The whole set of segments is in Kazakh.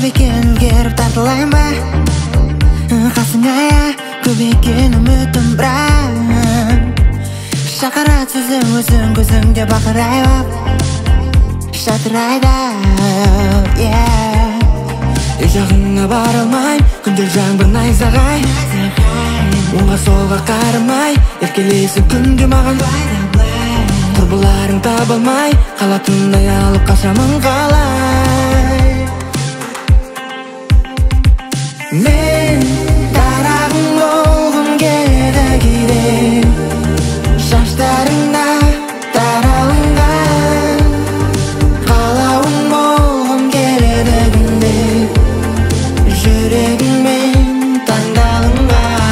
ekan gerib tatilayma qasыңа көп ekan үмітім бірақ шақырат сөзің өзің көзіңде бақырайып шатырайда үй жағыңа бара алмайм күндер жаңбыр найзағай оңға солға қарамай еркелейсің күнде маған құрбыларың таба алмай қалатындай алып қашамын қалай мен тарағың болғым келеді кейде шаштарыңда таралынған қалауың болғым келеді күнде жүрегіңмен таңдалынған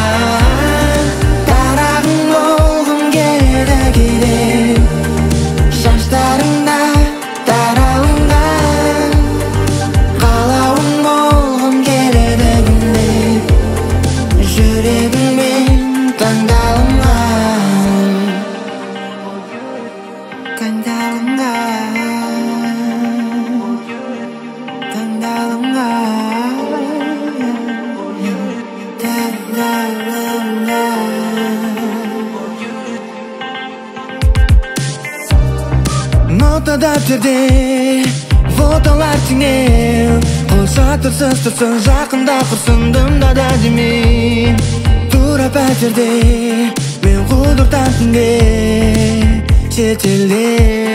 тарағың болғым келеді кейде шаштарыңда таралынған қалауың болғым келеді күнде жүрегіңмен таңдалынған нота дәптерде фотолар теңеу қойса тұрсыз жақында құрсындым да демей тура пәтерде мен құдықтан түнге шетелде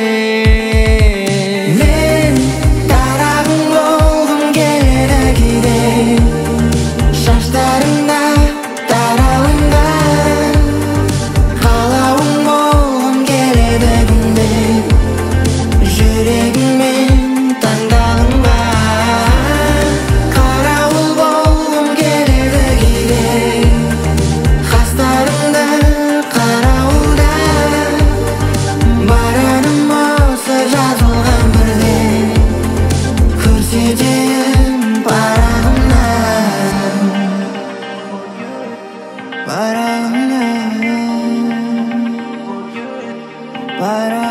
мен тарағың болғым келеді кейде шаштарыңда таралынған қалауың болғым келеді күнде жүрегіңмен таңдалынған қарауыл болғым келеді кейде қастарыңда қарауылда бараным осы жазылған бірде көрсетейін парағымнан парағымнан